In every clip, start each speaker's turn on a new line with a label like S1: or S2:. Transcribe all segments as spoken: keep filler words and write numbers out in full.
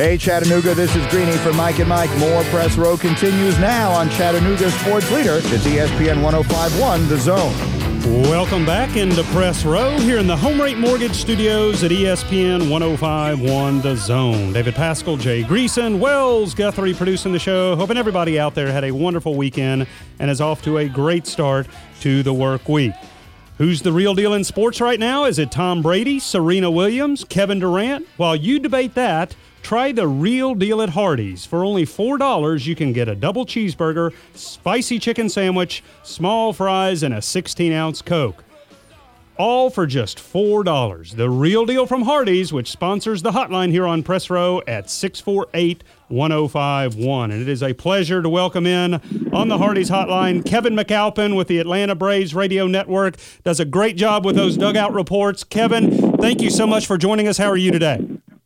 S1: Hey, Chattanooga, this is Greeny for Mike and Mike. More Press Row continues now on Chattanooga Sports Leader. It's E S P N one oh five point one, The Zone.
S2: Welcome back into Press Row here in the Home Rate Mortgage Studios at E S P N one oh five point one, The Zone. David Pascal, Jay Greason, Wells Guthrie producing the show. Hoping everybody out there had a wonderful weekend and is off to a great start to the work week. Who's the real deal in sports right now? Is it Tom Brady, Serena Williams, Kevin Durant? While you debate that, try the real deal at Hardee's. For only four dollars, you can get a double cheeseburger, spicy chicken sandwich, small fries, and a sixteen-ounce Coke. All for just four dollars. The real deal from Hardee's, which sponsors the hotline here on Press Row at six four eight, one oh five one. And it is a pleasure to welcome in on the Hardee's hotline Kevin McAlpin with the Atlanta Braves Radio Network. Does a great job with those dugout reports. Kevin, thank you so much for joining us. How are you today?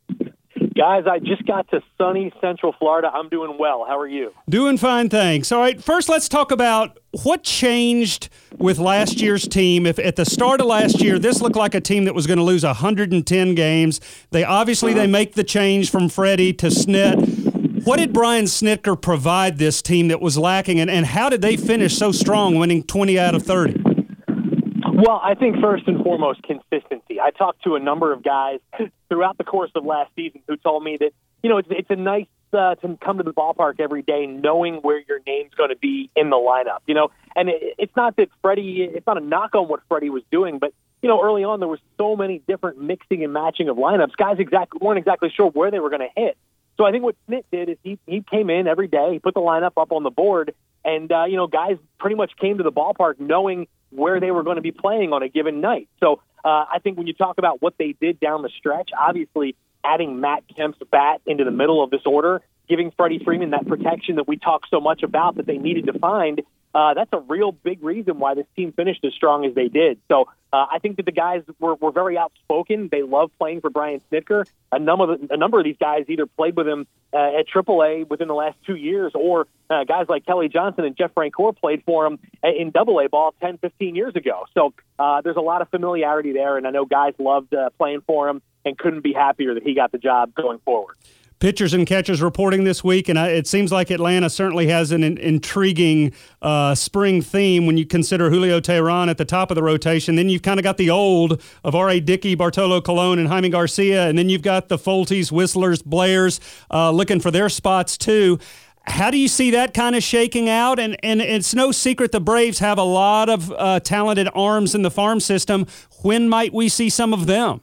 S3: Guys, I just got to sunny Central Florida. I'm doing well. How are you?
S2: Doing fine, thanks. All right, first let's talk about what changed with last year's team. If at the start of last year, this looked like a team that was going to lose one hundred ten games. They obviously they make the change from Freddie to Snit. What did Brian Snitker provide this team that was lacking, and, and how did they finish so strong, winning twenty out of thirty?
S3: Well, I think first and foremost, consistency. I talked to a number of guys throughout the course of last season who told me that, you know, it's, it's a nice uh, to come to the ballpark every day knowing where your name's going to be in the lineup, you know. And it, it's not that Freddie, it's not a knock on what Freddie was doing, but, you know, early on there was so many different mixing and matching of lineups. Guys exactly weren't exactly sure where they were going to hit. So I think what Snit did is he, he came in every day, he put the lineup up on the board, and, uh, you know, guys pretty much came to the ballpark knowing where they were going to be playing on a given night. So uh, I think when you talk about what they did down the stretch, obviously adding Matt Kemp's bat into the middle of this order, giving Freddie Freeman that protection that we talk so much about that they needed to find, uh, that's a real big reason why this team finished as strong as they did. So uh, I think that the guys were, were very outspoken. They love playing for Brian Snitker. A number of, the, a number of these guys either played with him uh, at triple A within the last two years, or uh, guys like Kelly Johnson and Jeff Francoeur played for him in double A ball ten, fifteen years ago. So uh, there's a lot of familiarity there, and I know guys loved uh, playing for him and couldn't be happier that he got the job going forward.
S2: Pitchers and catchers reporting this week, and it seems like Atlanta certainly has an intriguing uh, spring theme when you consider Julio Teheran at the top of the rotation. Then you've kind of got the old of R A. Dickey, Bartolo Colon, and Jaime Garcia, and then you've got the Folties, Whistlers, Blairs uh, looking for their spots too. How do you see that kind of shaking out? And, and it's no secret the Braves have a lot of uh, talented arms in the farm system. When might we see some of them?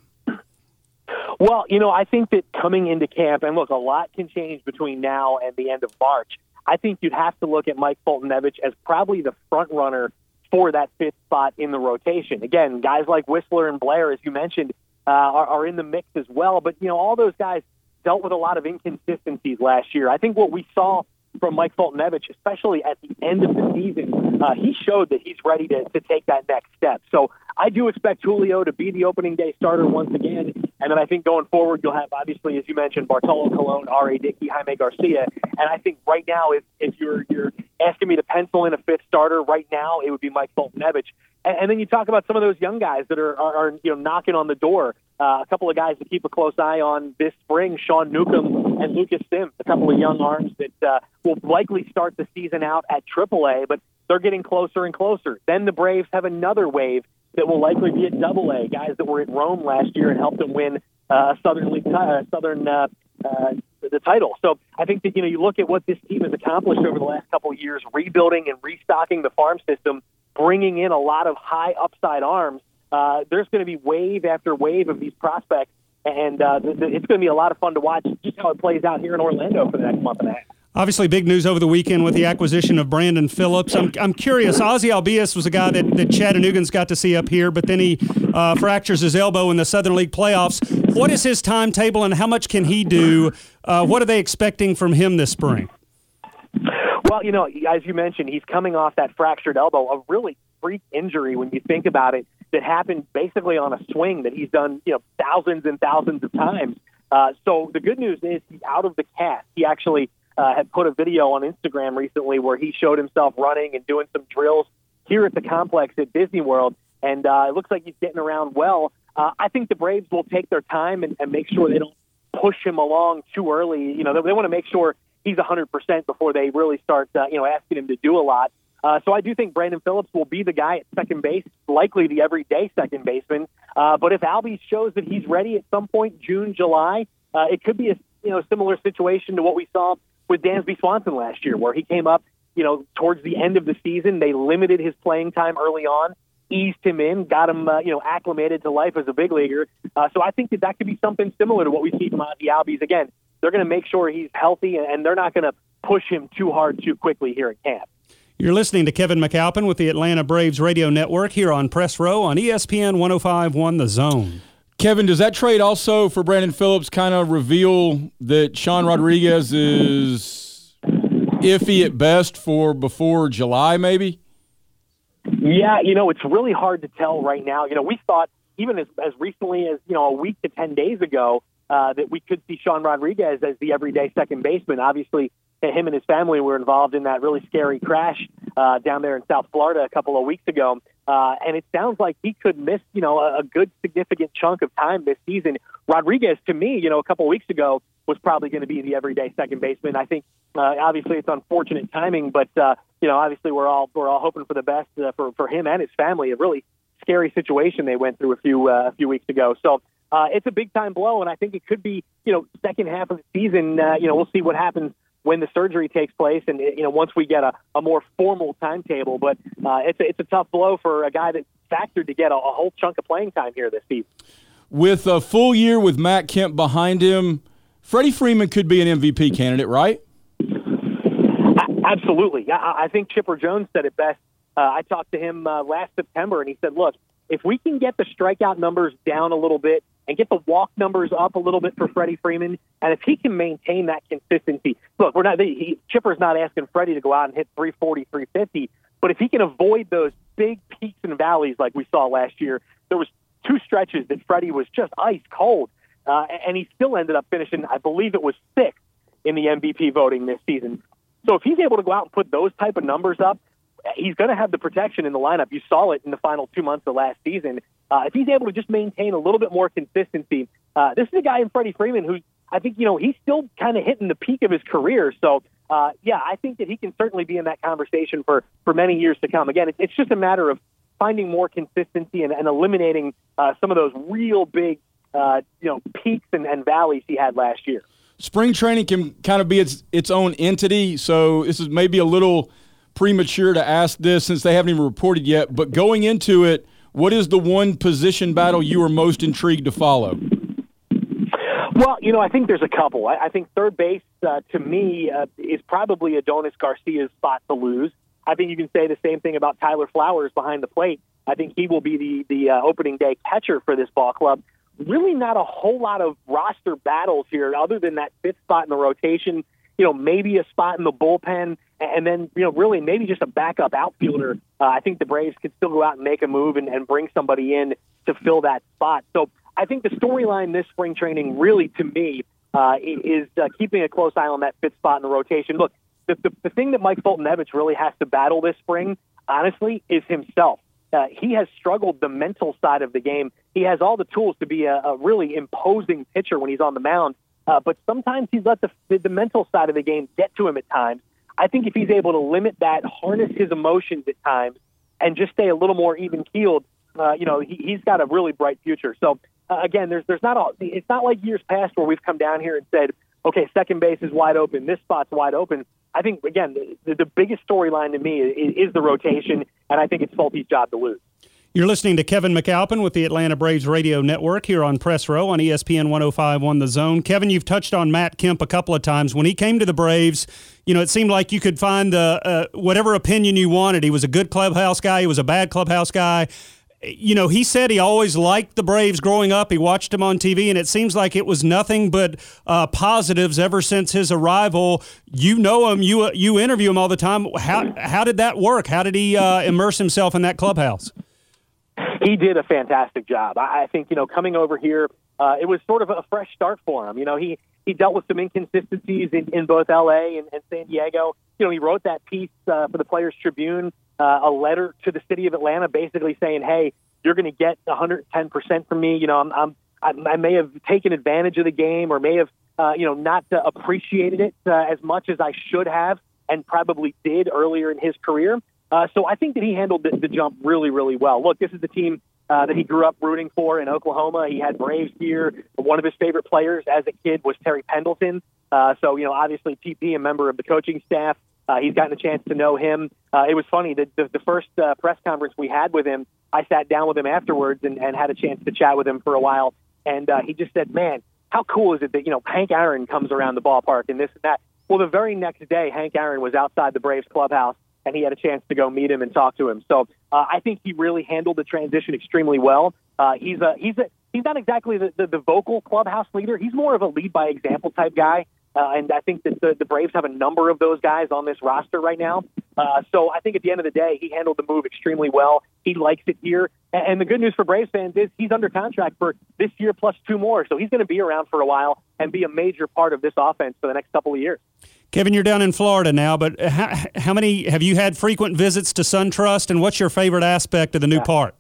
S3: Well, you know, I think that coming into camp, and look, a lot can change between now and the end of March. I think you'd have to look at Mike Foltynewicz as probably the front runner for that fifth spot in the rotation. Again, guys like Whistler and Blair, as you mentioned, uh, are, are in the mix as well. But, you know, all those guys dealt with a lot of inconsistencies last year. I think what we saw from Mike Foltynewicz, especially at the end of the season, uh, he showed that he's ready to, to take that next step. So I do expect Julio to be the opening day starter once again. And then I think going forward, you'll have, obviously, as you mentioned, Bartolo Colon, R A. Dickey, Jaime Garcia. And I think right now, if, if you're you're asking me to pencil in a fifth starter right now, it would be Mike Foltynewicz. And, and then you talk about some of those young guys that are, are, are you know knocking on the door. Uh, a couple of guys to keep a close eye on this spring, Sean Newcomb and Lucas Sims, a couple of young arms that uh, will likely start the season out at triple A, but they're getting closer and closer. Then the Braves have another wave that will likely be at double A, guys that were at Rome last year and helped them win uh, a Southern League, uh, Southern uh, uh, the title. So I think that, you know, you look at what this team has accomplished over the last couple of years, rebuilding and restocking the farm system, bringing in a lot of high upside arms. Uh, there's going to be wave after wave of these prospects, and uh, th- th- it's going to be a lot of fun to watch just how it plays out here in Orlando for the next month and a half.
S2: Obviously, big news over the weekend with the acquisition of Brandon Phillips. I'm I'm curious. Ozzy Albies was a guy that, that Chattanoogan's got to see up here, but then he uh, fractures his elbow in the Southern League playoffs. What is his timetable, and how much can he do? Uh, what are they expecting from him this spring?
S3: Well, you know, as you mentioned, he's coming off that fractured elbow, a really freak injury when you think about it, that happened basically on a swing that he's done, you know, thousands and thousands of times. Uh, so the good news is he's out of the cast. He actually uh, had put a video on Instagram recently where he showed himself running and doing some drills here at the complex at Disney World, and uh, it looks like he's getting around well. Uh, I think the Braves will take their time and, and make sure they don't push him along too early. You know, they, they want to make sure he's one hundred percent before they really start, uh, you know, asking him to do a lot. Uh, so I do think Brandon Phillips will be the guy at second base, likely the everyday second baseman. Uh, but if Albie shows that he's ready at some point, June, July, uh, it could be a you know similar situation to what we saw with Dansby Swanson last year, where he came up, you know, towards the end of the season. They limited his playing time early on, eased him in, got him, uh, you know, acclimated to life as a big leaguer. Uh, so I think that that could be something similar to what we see from the Albies. Again, they're going to make sure he's healthy, and they're not going to push him too hard too quickly here at camp.
S2: You're listening to Kevin McAlpin with the Atlanta Braves Radio Network here on Press Row on E S P N one oh five point one The Zone.
S4: Kevin, does that trade also for Brandon Phillips kind of reveal that Sean Rodriguez is iffy at best for before July maybe?
S3: Yeah, you know, it's really hard to tell right now. You know, we thought even as, as recently as, you know, a week to ten days ago uh, that we could see Sean Rodriguez as the everyday second baseman. Obviously, him and his family were involved in that really scary crash uh, down there in South Florida a couple of weeks ago. Uh, and it sounds like he could miss, you know, a, a good significant chunk of time this season. Rodriguez, to me, you know, a couple of weeks ago was probably going to be the everyday second baseman. I think, uh, obviously, it's unfortunate timing, but, uh, you know, obviously we're all we're all hoping for the best uh, for, for him and his family. A really scary situation they went through a few uh, a few weeks ago. So uh, it's a big-time blow, and I think it could be, you know, second half of the season. Uh, you know, we'll see what happens when the surgery takes place, and you know, once we get a, a more formal timetable. But uh, it's a, it's a tough blow for a guy that factored to get a, a whole chunk of playing time here this season.
S4: With a full year with Matt Kemp behind him, Freddie Freeman could be an M V P candidate, right?
S3: Absolutely. I, I think Chipper Jones said it best. Uh, I talked to him uh, last September, and he said, look, if we can get the strikeout numbers down a little bit and get the walk numbers up a little bit for Freddie Freeman, and if he can maintain that consistency, look, we're not he, Chipper's not asking Freddie to go out and hit three forty, three fifty, but if he can avoid those big peaks and valleys like we saw last year, there was two stretches that Freddie was just ice cold, uh, and he still ended up finishing, I believe it was sixth in the M V P voting this season. So if he's able to go out and put those type of numbers up, he's going to have the protection in the lineup. You saw it in the final two months of last season. Uh, if he's able to just maintain a little bit more consistency, uh, this is a guy in Freddie Freeman who I think, you know, he's still kind of hitting the peak of his career. So, uh, yeah, I think that he can certainly be in that conversation for, for many years to come. Again, it, it's just a matter of finding more consistency and, and eliminating uh, some of those real big, uh, you know, peaks and, and valleys he had last year.
S4: Spring training can kind of be its its own entity, so this is maybe a little premature to ask this since they haven't even reported yet, but going into it, what is the one position battle you are most intrigued to follow?
S3: Well, you know, I think there's a couple. I, I think third base, uh, to me, uh, is probably Adonis Garcia's spot to lose. I think you can say the same thing about Tyler Flowers behind the plate. I think he will be the, the uh, opening day catcher for this ball club. Really not a whole lot of roster battles here other than that fifth spot in the rotation, you know, maybe a spot in the bullpen, and then, you know, really maybe just a backup outfielder. Uh, I think the Braves could still go out and make a move and, and bring somebody in to fill that spot. So I think the storyline this spring training really, to me, uh, is uh, keeping a close eye on that fifth spot in the rotation. Look, the, the, the thing that Mike Fulton-Evans really has to battle this spring, honestly, is himself. Uh, he has struggled the mental side of the game. He has all the tools to be a, a really imposing pitcher when he's on the mound, uh, but sometimes he's let the, the, the mental side of the game get to him at times. I think if he's able to limit that, harness his emotions at times, and just stay a little more even-keeled, uh, you know, he, he's got a really bright future. So, uh, again, there's there's not all, it's not like years past where we've come down here and said, okay, second base is wide open, this spot's wide open. I think, again, the, the biggest storyline to me is, is the rotation, and I think it's Fulty's job to lose.
S2: You're listening to Kevin McAlpin with the Atlanta Braves Radio Network here on Press Row on E S P N one oh five point one The Zone. Kevin, you've touched on Matt Kemp a couple of times. When he came to the Braves, you know, it seemed like you could find the uh, whatever opinion you wanted. He was a good clubhouse guy. He was a bad clubhouse guy. You know, he said he always liked the Braves growing up. He watched them on T V, and it seems like it was nothing but uh, positives ever since his arrival. You know him. You uh, you interview him all the time. How how did that work? How did he uh, immerse himself in that clubhouse?
S3: He did a fantastic job. I, I think, you know, coming over here, uh, it was sort of a fresh start for him. You know, he, he dealt with some inconsistencies in, in both L A and, and San Diego. You know, he wrote that piece uh, for the Players Tribune, uh, a letter to the city of Atlanta basically saying, hey, you're going to get one hundred ten percent from me. You know, I'm, I'm I, I may have taken advantage of the game or may have, uh, you know, not uh, appreciated it uh, as much as I should have and probably did earlier in his career. Uh, so I think that he handled the, the jump really, really well. Look, this is the team uh, that he grew up rooting for in Oklahoma. He had Braves gear. One of his favorite players as a kid was Terry Pendleton. Uh, so, you know, obviously T P, a member of the coaching staff. Uh, he's gotten a chance to know him. Uh, it was funny that the, the first uh, press conference we had with him, I sat down with him afterwards and, and had a chance to chat with him for a while. And uh, he just said, man, how cool is it that, you know, Hank Aaron comes around the ballpark and this and that. Well, the very next day, Hank Aaron was outside the Braves clubhouse, and he had a chance to go meet him and talk to him. So uh, I think he really handled the transition extremely well. Uh, he's a he's a he's not exactly the, the, the vocal clubhouse leader. He's more of a lead by example type guy. Uh, and I think that the, the Braves have a number of those guys on this roster right now. Uh, so I think at the end of the day, he handled the move extremely well. He likes it here. And, and the good news for Braves fans is he's under contract for this year plus two more. So he's going to be around for a while and be a major part of this offense for the next couple of years.
S2: Kevin, you're down in Florida now, but how, how many have you had frequent visits to SunTrust, and what's your favorite aspect of the new
S3: yeah.
S2: park?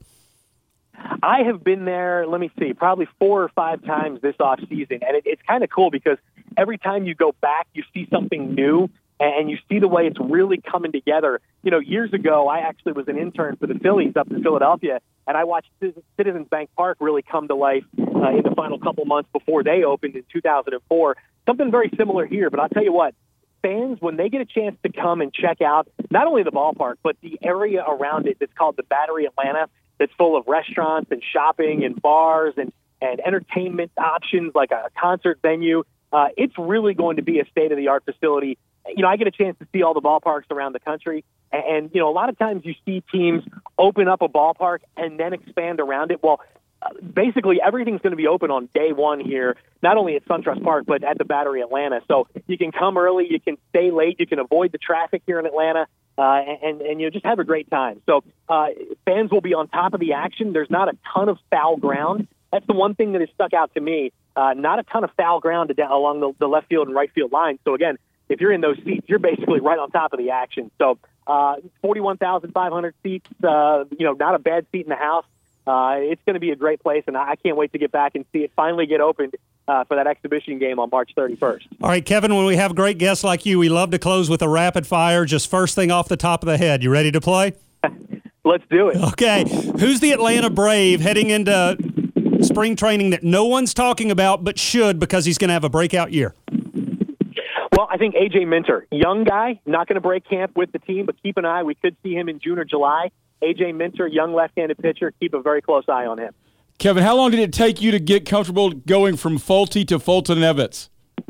S3: I have been there, let me see, probably four or five times this off season, and it, it's kind of cool because every time you go back, you see something new, and you see the way it's really coming together. You know, years ago, I actually was an intern for the Phillies up in Philadelphia, and I watched Citizens Bank Park really come to life uh, in the final couple months before they opened in two thousand four. Something very similar here, but I'll tell you what, fans, when they get a chance to come and check out not only the ballpark, but the area around it that's called the Battery Atlanta, that's full of restaurants and shopping and bars and, and entertainment options like a concert venue. Uh, it's really going to be a state-of-the-art facility. You know, I get a chance to see all the ballparks around the country. And, and, you know, a lot of times you see teams open up a ballpark and then expand around it. Well, uh, basically everything's going to be open on day one here, not only at SunTrust Park, but at the Battery Atlanta. So you can come early, you can stay late, you can avoid the traffic here in Atlanta. Uh, and, and, you know, just have a great time. So uh, fans will be on top of the action. There's not a ton of foul ground. That's the one thing that has stuck out to me. Uh, not a ton of foul ground down along the, the left field and right field lines. So, again, if you're in those seats, you're basically right on top of the action. So uh, forty-one thousand five hundred seats, uh, you know, not a bad seat in the house. Uh, it's going to be a great place, and I can't wait to get back and see it finally get opened uh, for that exhibition game on March thirty-first.
S2: All right, Kevin, when we have great guests like you, we love to close with a rapid fire, just first thing off the top of the head. You ready to play?
S3: Let's do it.
S2: Okay. Who's the Atlanta Brave heading into spring training that no one's talking about but should because he's going to have a breakout year?
S3: Well, I think A J Minter, young guy, not going to break camp with the team, but keep an eye. We could see him in June or July. A J Minter, young left-handed pitcher, keep a very close eye on him.
S4: Kevin, how long did it take you to get comfortable going from Fulte to Fulton Evans?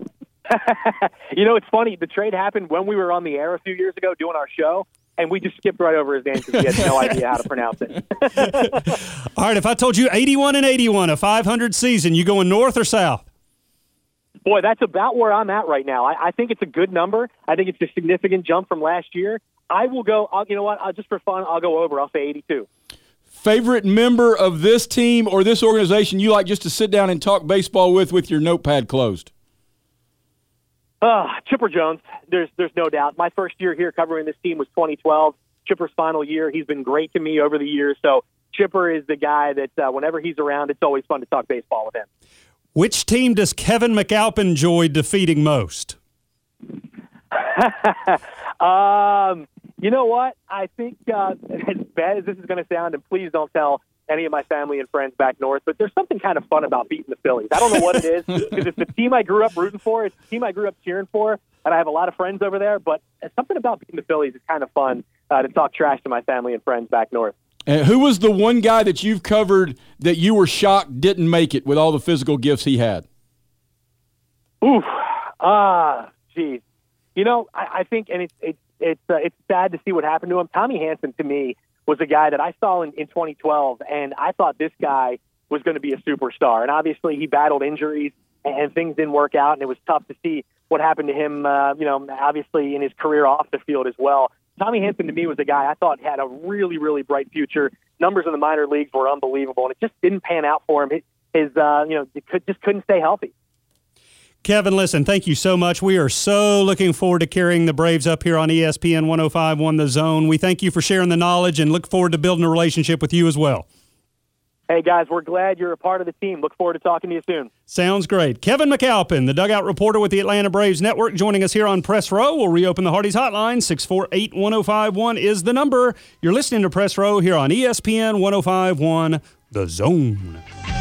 S3: You know, it's funny. The trade happened when we were on the air a few years ago doing our show, and we just skipped right over his name because we had no idea how to pronounce it.
S2: All right, if I told you eighty-one and eighty-one, a five hundred season, you going north or south?
S3: Boy, that's about where I'm at right now. I, I think it's a good number. I think it's a significant jump from last year. I will go, I'll, you know what, I'll, just for fun, I'll go over. I'll say eighty-two.
S4: Favorite member of this team or this organization you like just to sit down and talk baseball with with your notepad closed?
S3: Uh, Chipper Jones, there's there's no doubt. My first year here covering this team was twenty twelve. Chipper's final year. He's been great to me over the years. So Chipper is the guy that uh, whenever he's around, it's always fun to talk baseball with him.
S2: Which team does Kevin McAlpin enjoy defeating most?
S3: um, you know what? I think uh, as bad as this is going to sound, and please don't tell any of my family and friends back north, but there's something kind of fun about beating the Phillies. I don't know what it is, because it's the team I grew up rooting for. It's the team I grew up cheering for, and I have a lot of friends over there, but something about beating the Phillies is kind of fun uh, to talk trash to my family and friends back north.
S4: And who was the one guy that you've covered that you were shocked didn't make it with all the physical gifts he had?
S3: Oof. Ah, geez. You know, I, I think, and it's it's it's uh, it's sad to see what happened to him. Tommy Hanson, to me, was a guy that I saw in, in twenty twelve, and I thought this guy was going to be a superstar. And obviously, he battled injuries, and, and things didn't work out, and it was tough to see what happened to him. Uh, you know, obviously in his career off the field as well. Tommy Hanson, to me, was a guy I thought had a really, really bright future. Numbers in the minor leagues were unbelievable, and it just didn't pan out for him. His, his uh, you know, it could, just couldn't stay healthy.
S2: Kevin, listen, thank you so much. We are so looking forward to carrying the Braves up here on E S P N one oh five point one The Zone. We thank you for sharing the knowledge and look forward to building a relationship with you as well.
S3: Hey, guys, we're glad you're a part of the team. Look forward to talking to you soon.
S2: Sounds great. Kevin McAlpin, the dugout reporter with the Atlanta Braves Network, joining us here on Press Row. We'll reopen the Hardee's hotline. six four eight, one oh five one is the number. You're listening to Press Row here on E S P N one oh five point one, The Zone.